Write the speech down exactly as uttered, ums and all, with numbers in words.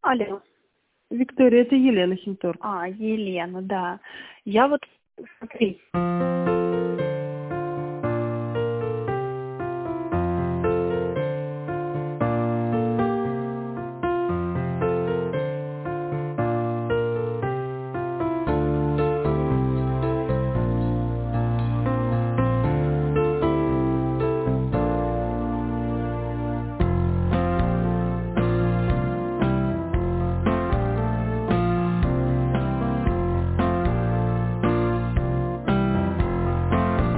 Алло. Виктория, это Елена Химторг. А, Елена, да. Я вот, смотри,